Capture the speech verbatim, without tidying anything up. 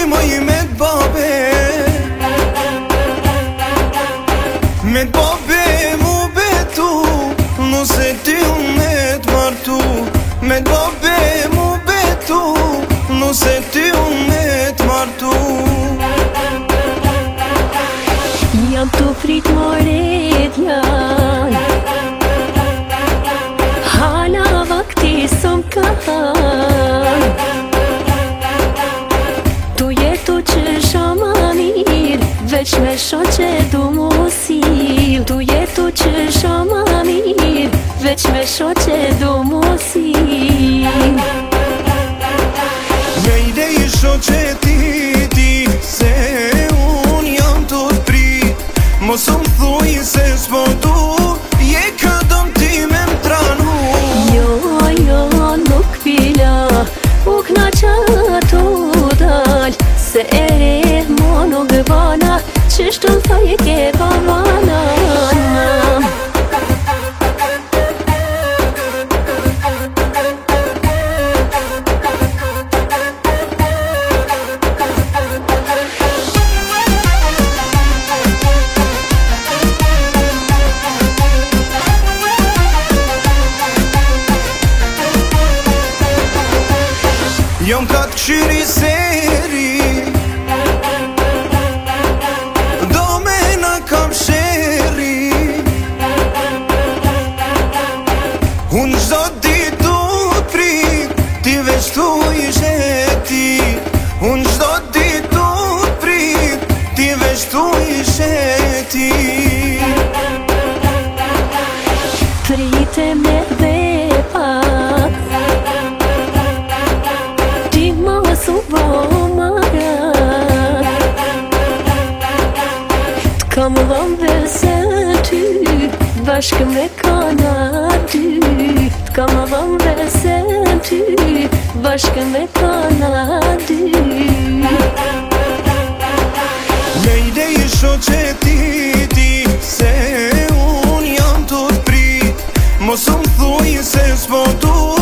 mëj me t'babe, me t'babe mu betu, nuse ti unë me t'martu. Me t'babe mu betu, nuse ti unë me t'martu. Jam të prit moret janë, hala vakti sëm kanë. Tu jetu që shama mirë, veç me shoqe du mosil. Tu jetu që shama mirë, veç me shoqe du mosil. Me ide i shoqe ti ti, se unë jam të t'prit. Mos më thuj se s'po du, je këdëm ti me m'tranu. Jo, jo, nuk pila, u knaqa tu dal. Se ere mo nuk bana, qështu thaj e ke pavana. Jom ka t'këshiri seri, do me në kam sheri. Unë gjdo dit du t'prit, ti veç tu ishe ti. Unë gjdo dit du t'prit, ti veç tu ishe ti. Prite me dhe pak, ti mos u bo mara. T'kam dhëm vese ty, bashkë me kana ty. T'kam dhëm vese ty, bashkë me kana ty. Me ide i shoqe ti ti, se unë jam të t'prit. Mos më thuj se s'po du,